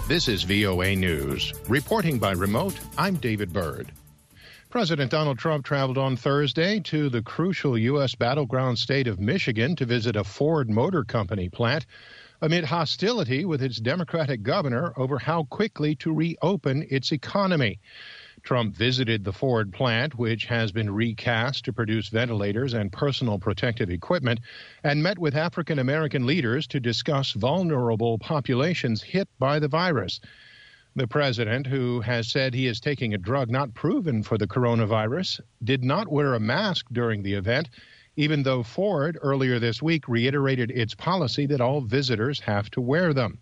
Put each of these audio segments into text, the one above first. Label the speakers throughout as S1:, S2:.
S1: This is VOA News. Reporting by remote, I'm David Byrd. President Donald Trump traveled on Thursday to the crucial U.S. battleground state of Michigan to visit a Ford Motor Company plant amid hostility with its Democratic governor over how quickly to reopen its economy. Trump visited the Ford plant, which has been recast to produce ventilators and personal protective equipment, and met with African-American leaders to discuss vulnerable populations hit by the virus. The president, who has said he is taking a drug not proven for the coronavirus, did not wear a mask during the event, even though Ford earlier this week reiterated its policy that all visitors have to wear them.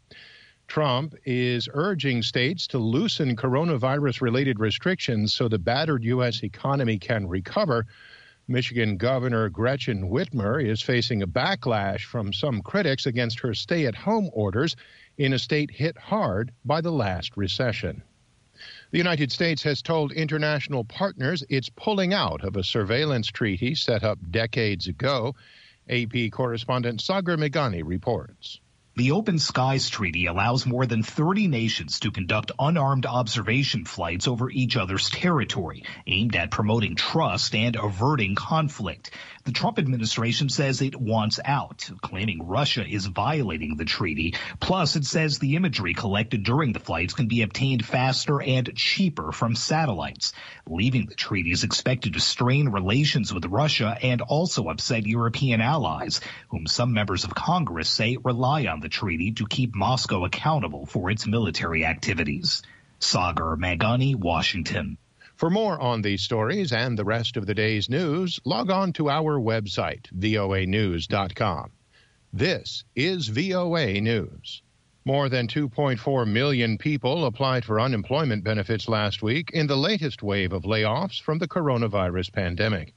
S1: Trump is urging states to loosen coronavirus-related restrictions so the battered U.S. economy can recover. Michigan Governor Gretchen Whitmer is facing a backlash from some critics against her stay-at-home orders in a state hit hard by the last recession. The United States has told international partners it's pulling out of a surveillance treaty set up decades ago. AP correspondent Sagar Meghani reports.
S2: The Open Skies Treaty allows more than 30 nations to conduct unarmed observation flights over each other's territory, aimed at promoting trust and averting conflict. The Trump administration says it wants out, claiming Russia is violating the treaty. Plus, it says the imagery collected during the flights can be obtained faster and cheaper from satellites. Leaving the treaty is expected to strain relations with Russia and also upset European allies, whom some members of Congress say rely on the treaty to keep Moscow accountable for its military activities. Sagar Meghani, Washington.
S1: For more on these stories and the rest of the day's news, log on to our website, voanews.com. This is VOA News. More than 2.4 million people applied for unemployment benefits last week in the latest wave of layoffs from the coronavirus pandemic.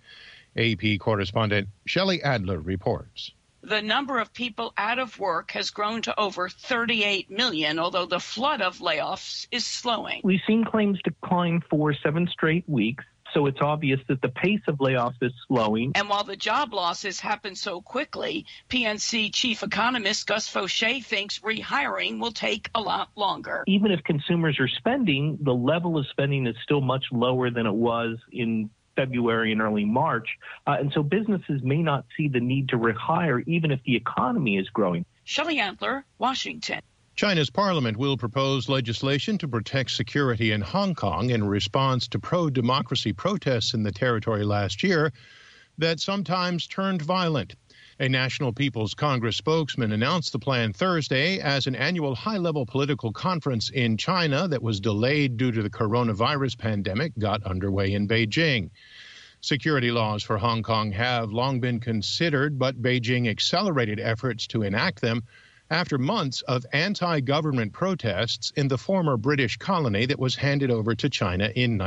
S1: AP correspondent Shelley Adler reports.
S3: The number of people out of work has grown to over 38 million, although the flood of layoffs is slowing.
S4: We've seen claims decline for 7 straight weeks, so it's obvious that the pace of layoffs is slowing.
S3: And while the job losses happen so quickly, PNC chief economist Gus Faucher thinks rehiring will take a lot longer.
S4: Even if consumers are spending, the level of spending is still much lower than it was in February and early March. And so businesses may not see the need to rehire even if the economy is growing.
S3: Shelley Adler, Washington.
S1: China's parliament will propose legislation to protect security in Hong Kong in response to pro-democracy protests in the territory last year that sometimes turned violent. A National People's Congress spokesman announced the plan Thursday as an annual high-level political conference in China that was delayed due to the coronavirus pandemic got underway in Beijing. Security laws for Hong Kong have long been considered, but Beijing accelerated efforts to enact them after months of anti-government protests in the former British colony that was handed over to China in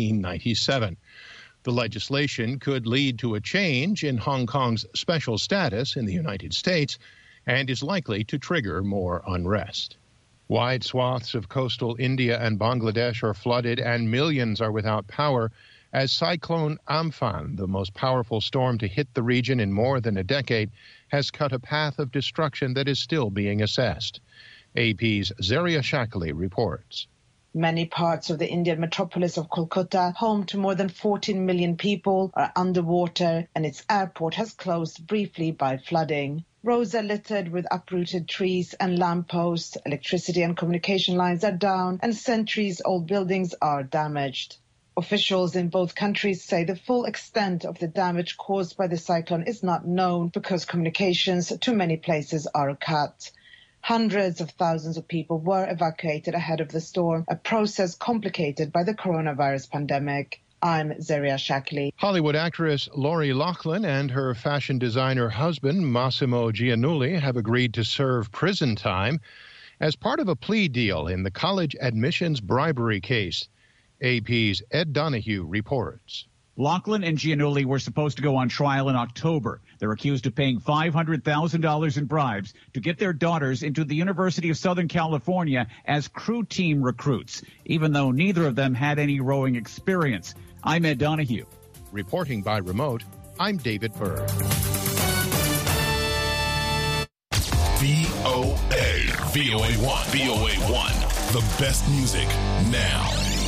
S1: 1997. The legislation could lead to a change in Hong Kong's special status in the United States and is likely to trigger more unrest. Wide swaths of coastal India and Bangladesh are flooded and millions are without power as Cyclone Amphan, the most powerful storm to hit the region in more than a decade, has cut a path of destruction that is still being assessed. AP's Zaria Shakali reports.
S5: Many parts of the Indian metropolis of Kolkata, home to more than 14 million people, are underwater, and its airport has closed briefly by flooding. Roads are littered with uprooted trees and lampposts, electricity and communication lines are down, and centuries-old buildings are damaged. Officials in both countries say the full extent of the damage caused by the cyclone is not known because communications to many places are cut. Hundreds of thousands of people were evacuated ahead of the storm, a process complicated by the coronavirus pandemic. I'm Zaria Shakali.
S1: Hollywood actress Lori Loughlin and her fashion designer husband, Massimo Giannulli, have agreed to serve prison time as part of a plea deal in the college admissions bribery case. AP's Ed Donahue reports.
S6: Loughlin and Giannulli were supposed to go on trial in October. They're accused of paying $500,000 in bribes to get their daughters into the University of Southern California as crew team recruits, even though neither of them had any rowing experience. I'm Ed Donahue.
S1: Reporting by remote, I'm David Byrd.
S7: VOA. VOA1. VOA1. The best music now.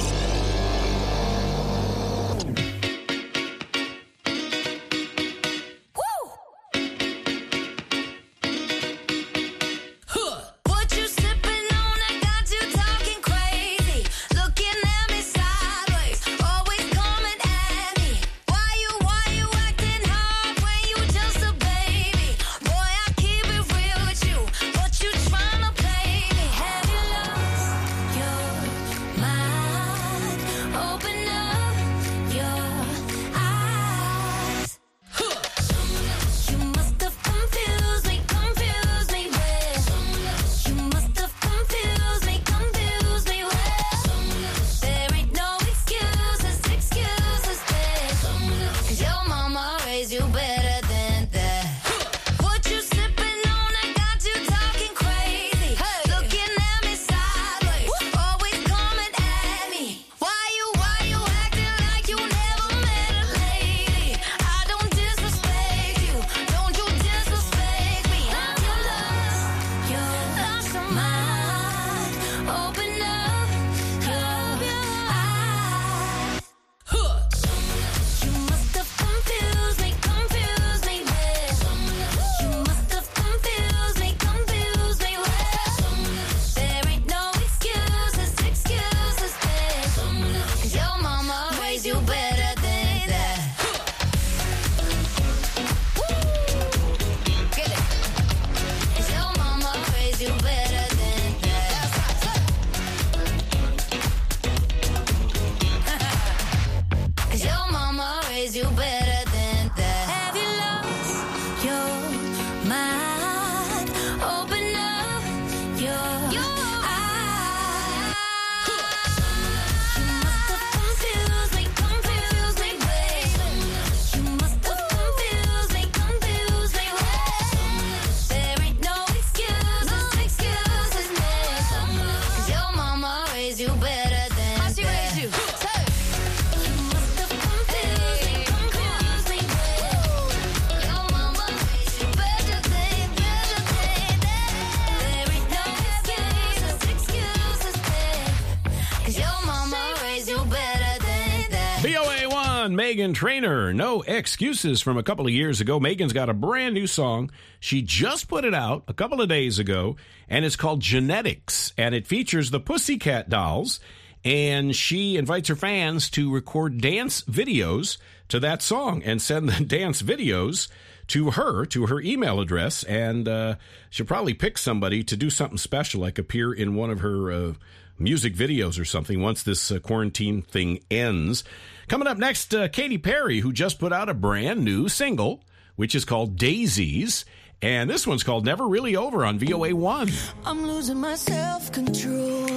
S8: Meghan Trainor, No Excuses, from a couple of years ago. Meghan's got a brand new song. She just put it out a couple of days ago, and it's called Genetics, and it features the Pussycat Dolls, and she invites her fans to record dance videos to that song and send the dance videos to her email address, and she'll probably pick somebody to do something special, like appear in one of her music videos or something once this quarantine thing ends. Coming up next, Katy Perry, who just put out a brand new single, which is called Daisies. And this one's called Never Really Over on VOA1.
S9: I'm losing my self-control.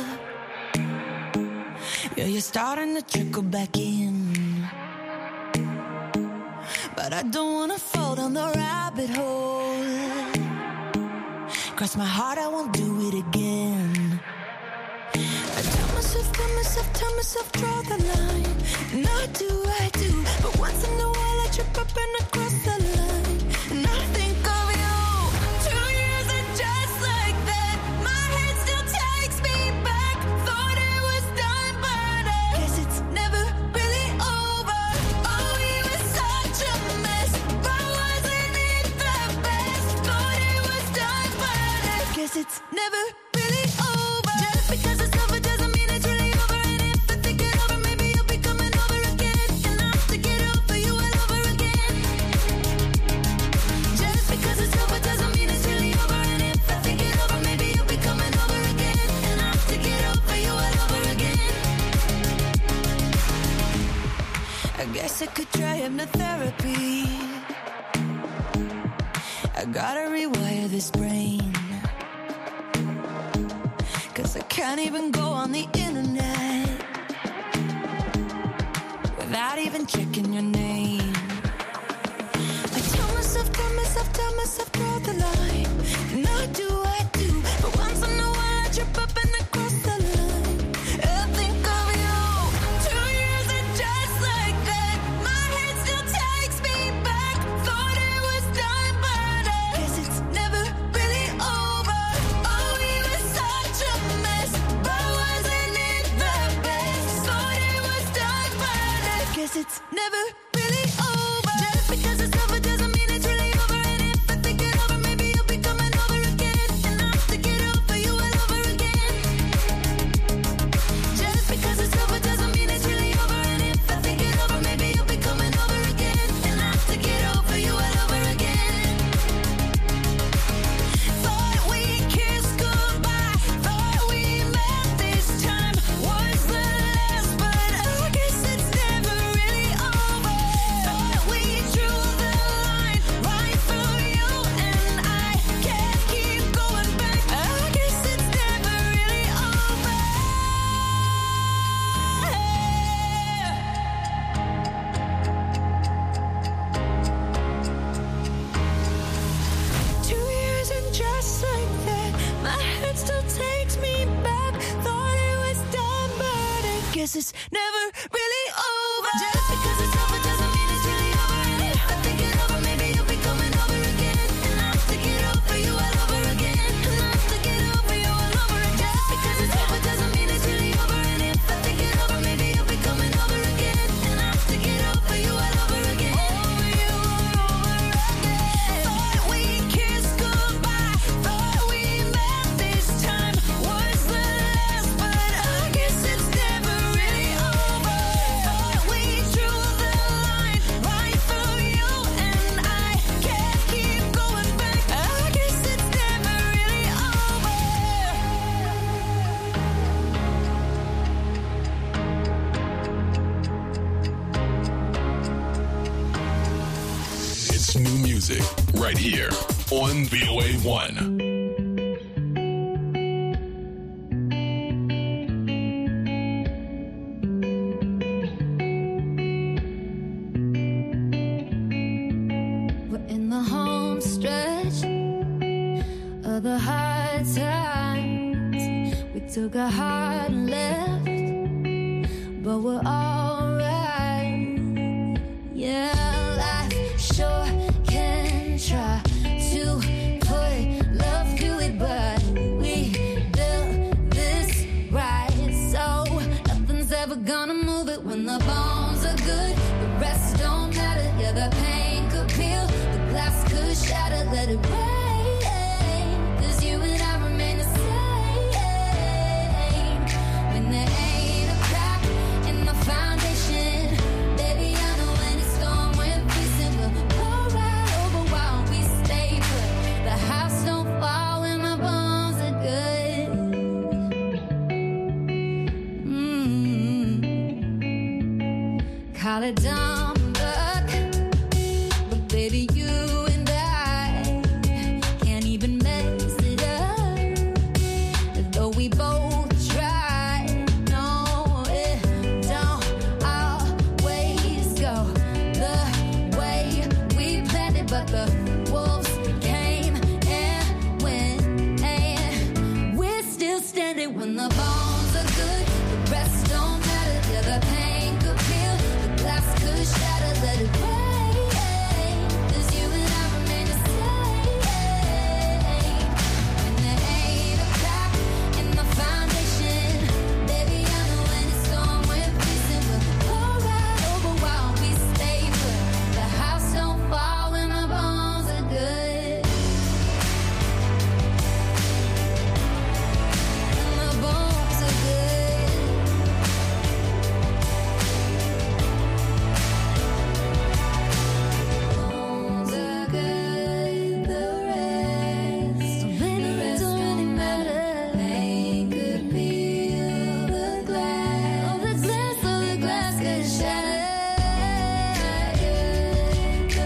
S9: Yeah, you're starting to trickle back in. But I don't want to fall down the rabbit hole. Cross my heart, I won't do it again. I tell myself, draw the line. And I do. But once in a while I trip up and I cross the line. And I think of you. 2 years are just like that. My head still takes me back. Thought it was done, but I guess it's never really over. Oh, we were such a mess. But wasn't it the best? Thought it was done, but I guess it's never really over. Just because it's over doesn't mean it's really over. And if I think it over, maybe you'll be coming over again. And I have to get over you all over again. Just because it's over doesn't mean it's really over. And if I think it over, maybe you'll be coming over again. And I have to get over you all over again. I guess I could try hypnotherapy. I gotta rewire this brain. 'Cause I can't even go on the internet without even checking your name. I tell myself, draw the line. And I do. But once in a while I trip up and I cross the line. I think of you. 2 years are just like that. My head still takes me back. Thought it was done, but I guess it's never really over. Oh, we it's never really over. Just because it's over doesn't mean it's really over. And if I think it over, maybe you'll be coming over again. And I'll have to get over you all over again. Just because it's over doesn't mean it's really over. And if I think it over, maybe you'll be coming over again. And I'll have to get over you all over again. Thought we kissed goodbye. Thought we met this time was the last, but I guess it's never really over. Thought we drew the line right through you, and I can't keep going back. I guess it's never really over. 2 years and just like that, my head still takes me back. Thought it was done, but I guess it's never really over. Just because it's over doesn't mean it's really over. And if I think it over, maybe you'll be coming over again. And I'll have to get over you all over again. And I'll have to get over you all over again. Just because it's over doesn't mean it's really over. And if I think it over, maybe you'll be coming over again. And I'll have to get over you all over again. Over you all over again. Thought we kissed goodbye. Thought we met this time was the last, but I guess it's never really over. Thought we drew the line right through you, and I can't keep going back. I guess it's never really over.
S7: It's new music right here on VOA1.
S9: We're in the home stretch of the hard times. We took a hard left, but we're alright. Yeah, life sure can try to put love through it, but we built this right, so nothing's ever gonna move it. When the bones are good, the rest don't matter. Yeah, the pain could peel, the glass could shatter. Let it rain, 'cause you and I remain the same. When there ain't a crack in the foundation, baby, I know when it's storm, we're facing. We'll pour right over while we stay put. The house don't fall when my bones are good. Call it dumb luck, but baby, you and I can't even mess it up. Though we both try, no, it don't always go the way we planned it. But the wolves came and went, and we're still standing. When the bones are good, the rest don't matter. Yeah, the pain could peel, the glass could shatter. Let it rain, 'cause you and I remain the same. When there ain't a crack in the foundation, baby, I know when it's storm, we're facing. We'll pour right over while we stay put. The house don't fall when the bones are good. And the bones are good. Bones are good, the rest don't really matter. Pain could peel the glass, the glass could shatter. The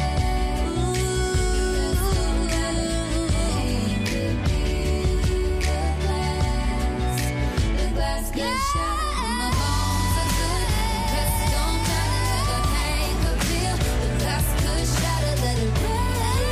S9: glass could shatter. And the bones are good, the rest don't matter. The pain could peel, the glass could shatter. Let it rain,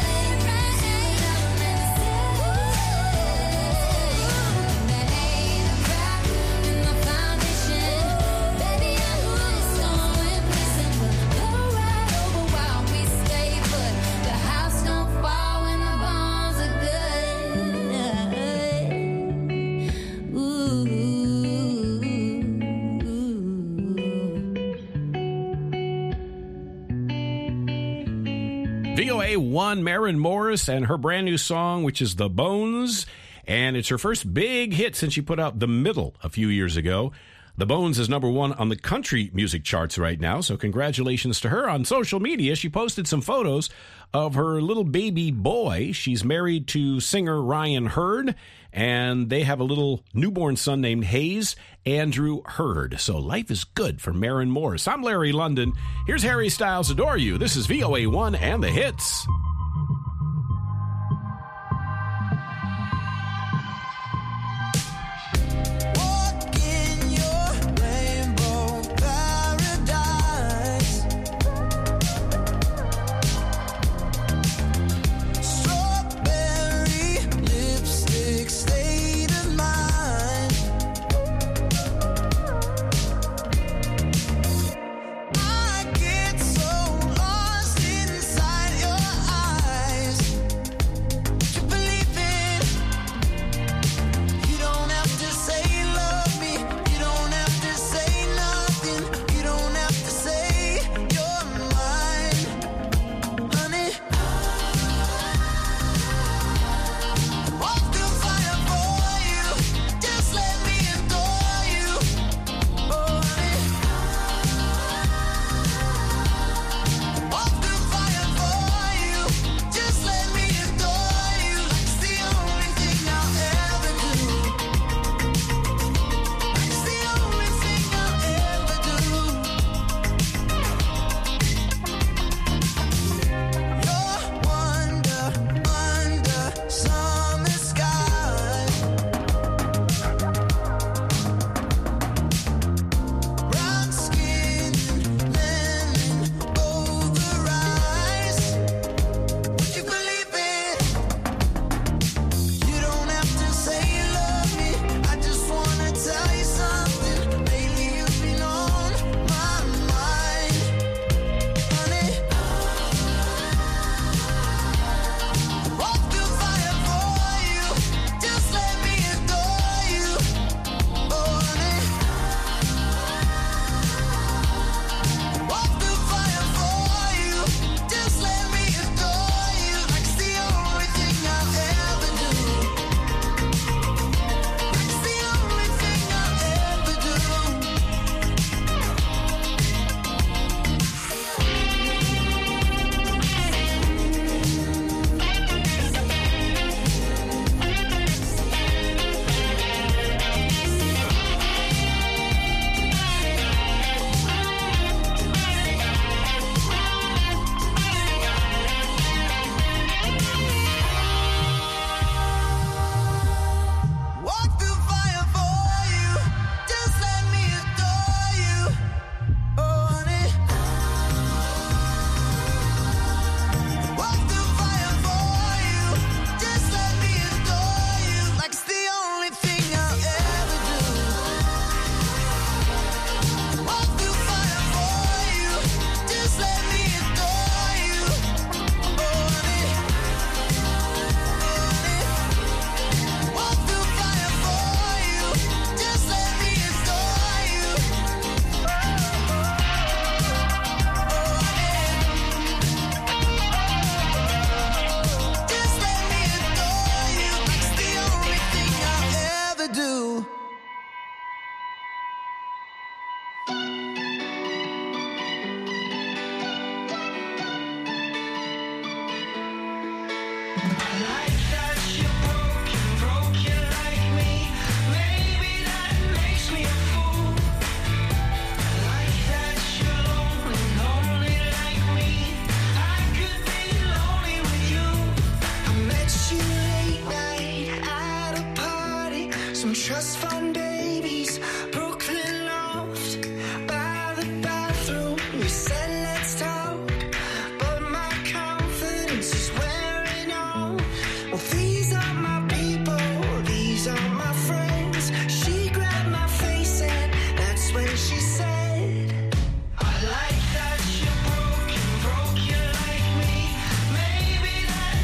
S9: there ain't a crack in the foundation, baby, I know it's storm, we're facing. We'll pour right over while we stay put. The house don't fall when the bones are good. Ooh.
S8: VOA1, Maren Morris, and her brand new song, which is The Bones. And it's her first big hit since she put out The Middle a few years ago. The Bones is number one on the country music charts right now, so congratulations to her. On social media, she posted some photos of her little baby boy. She's married to singer Ryan Hurd, and they have a little newborn son named Hayes Andrew Hurd. So life is good for Maren Morris. I'm Larry London. Here's Harry Styles, Adore You. This is VOA1 and the hits.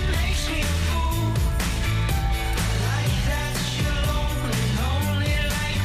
S9: Like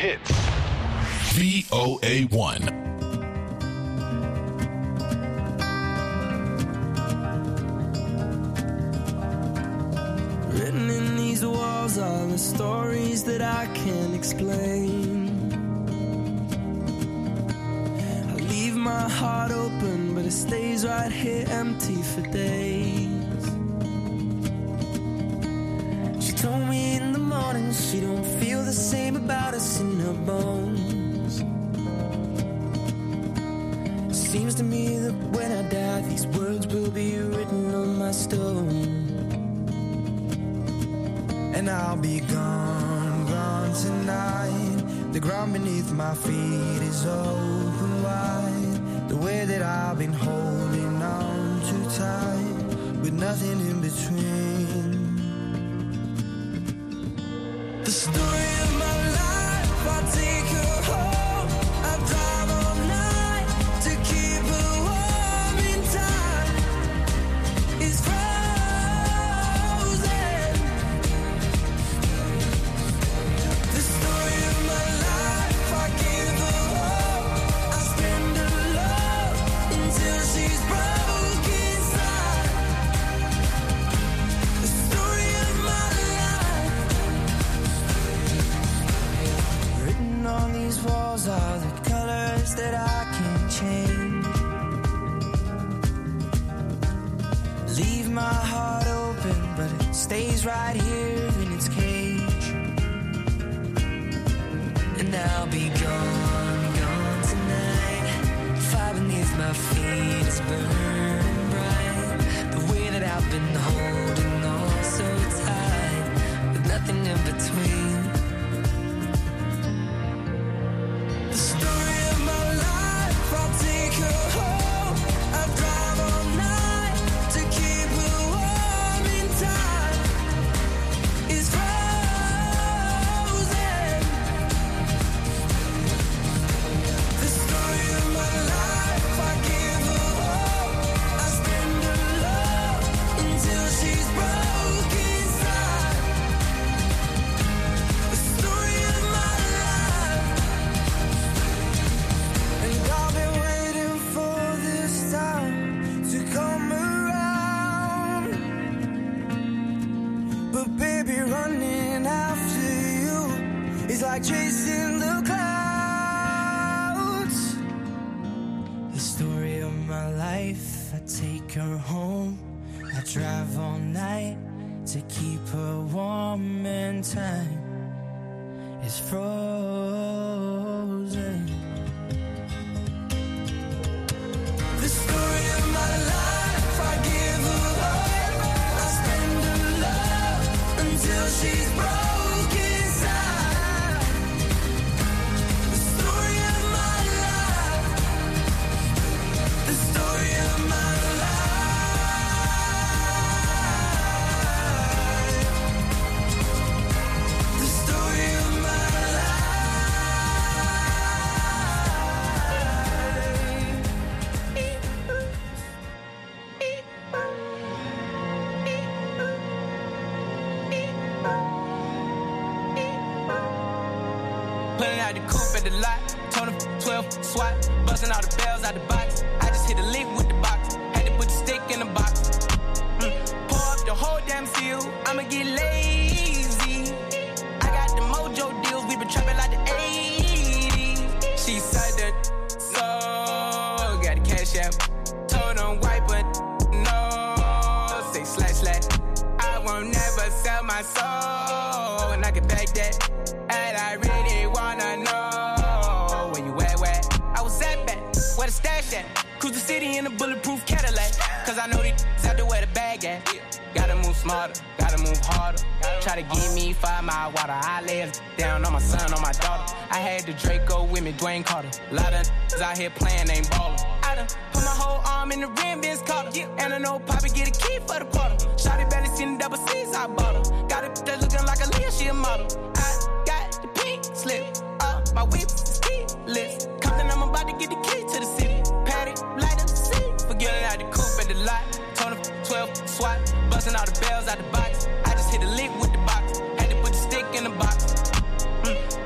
S7: hits. VOA1.
S9: Written in these walls are the stories that I can't explain. I leave my heart open, but it stays right here empty for days. She told me in the morning she don't feel the same about us in her bones. Seems to me that when I die, these words will be written on my stone. And I'll be gone, gone tonight. The ground beneath my feet is open wide. The way that I've been holding on too tight, with nothing in between. The story of my life, I'll take her home. I'll drive all night to keep her warm in time. It's frozen. The story of my life, I give her hope. I spend her love until she's broke inside. The story of my life. Written on these walls are the colors that I can't change. Leave my heart open, but it stays right here in its cage. And I'll be gone, gone tonight. Fire beneath my feet is burning bright. The way that I've been holding on so tight, with nothing in between. The story of my life, I'll take her home. I'll drive all night to keep her warm in time. It's frozen. The story of my life, I give her hope. I spend her love until she's broke inside. The story of my life. And I've been waiting for this time to come around. But baby, running after you is like chasing the clouds. The story of my life, I take her home. I drive all night to keep her warm and time is frozen. The story of my life, I give her hope. I spend her love until she's broke inside. The story of my life. The story of my life. The story of my
S10: Pulling out the coupe at the lot, told him 12 SWAT, busting all the bells out the box. I just hit a lick with the box, had to put the stick in the box. Pour up the whole damn seal, I'ma get lazy. I got the mojo deals, we been trapping like the 80s. She said that, so got the cash out. Told him wipe it, no, say slash slash. I won't never sell my soul, and I can back that. And I really wanna know where you at, where I was at back, where the stash at. Cruise the city in a bulletproof Cadillac, cause I know these out there where the bag at. Gotta move smarter, gotta move harder. Try to give me 5 mile water, I lay it down on my son, on my daughter. I had the Draco with me, Dwayne Carter. Lot of out here playing, ain't ballin'. I done put my whole arm in the rim, Vince Carter. And I know Poppy get a key for the quarter. Shawty barely seen the double C's, I bought her. Got it that's looking like a Leah, she a model. I got the pink slip, my whip is keyless. Compton, I'm about to get the key to the city. Patty, light up the seat. Forgetting out the coupe at the lot. Told him 12 SWAT, busting all the bells out the box. I just hit a lick with the box, had to put the stick in the box. Pour up the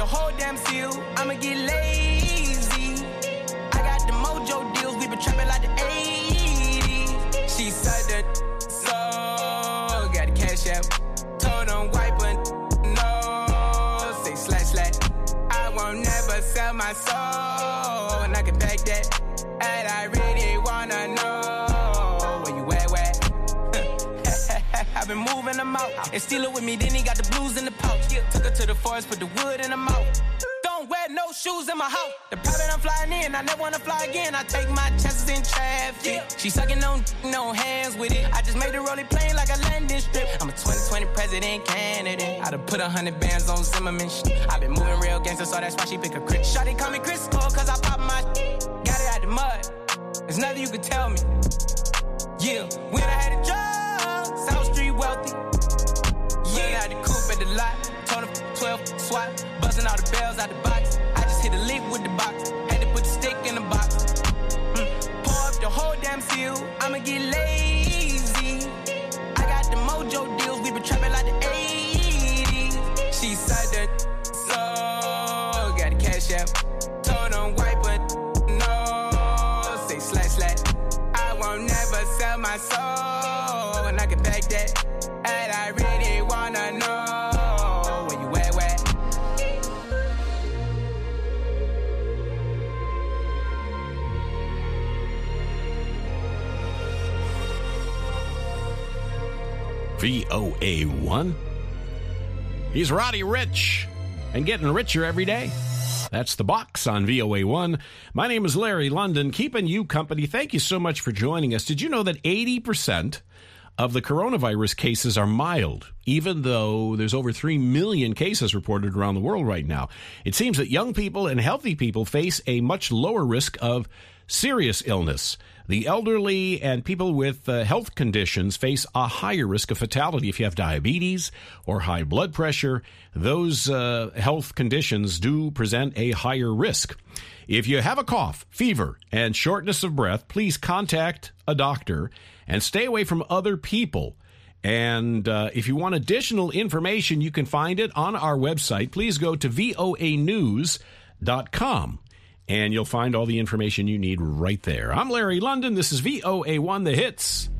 S10: the whole damn seal. I'ma get lazy. I got the mojo deals, we been trapping like the 80s. She said that so got the cash out. Told them wipe her no. Say slash. I won't never sell my soul, and I can back that. And I really wanna know where you at. I've been moving them out and steal it with me. Then he got the blues in the pouch. Took her to the forest, put the wood in the mouth. Don't wear no shoes in my house. The private I'm flying in, I never wanna fly again. I take my chances in traffic. She sucking on no hands with it. I just made the rolling plane like a landing strip. I'm a 2020 president candidate. I done put 100 bands on Zimmerman. I've been moving real gangster, so that's why she pick a crit. Shawty call me Chris Cole, cause I pop my got it out the mud. There's nothing you could tell me. Yeah, when I had a job, South Street wealthy. Yeah, I had the coupe at the lot. Told her 12 swat, buzzing all the bells out the box. I just hit a lick with the box. Had to put the stick in the box. Pour up the whole damn seal. I'ma get lazy. I got the mojo deals. We been trapping like the 80s. She said that so got the cash out. Told them wipe her no. Say slash. I won't never sell my soul, and I can back that. And I really wanna know where you at.
S8: VOA1. He's Roddy Ricch and getting richer every day. That's The Box on VOA1. My name is Larry London, keeping you company. Thank you so much for joining us. Did you know that 80% of the coronavirus cases are mild, even though there's over 3 million cases reported around the world right now? It seems that young people and healthy people face a much lower risk of serious illness. The elderly and people with health conditions face a higher risk of fatality. If you have diabetes or high blood pressure, those health conditions do present a higher risk. If you have a cough, fever, and shortness of breath, please contact a doctor and stay away from other people. And if you want additional information, you can find it on our website. Please go to voanews.com. And you'll find all the information you need right there. I'm Larry London. This is VOA1 The Hits.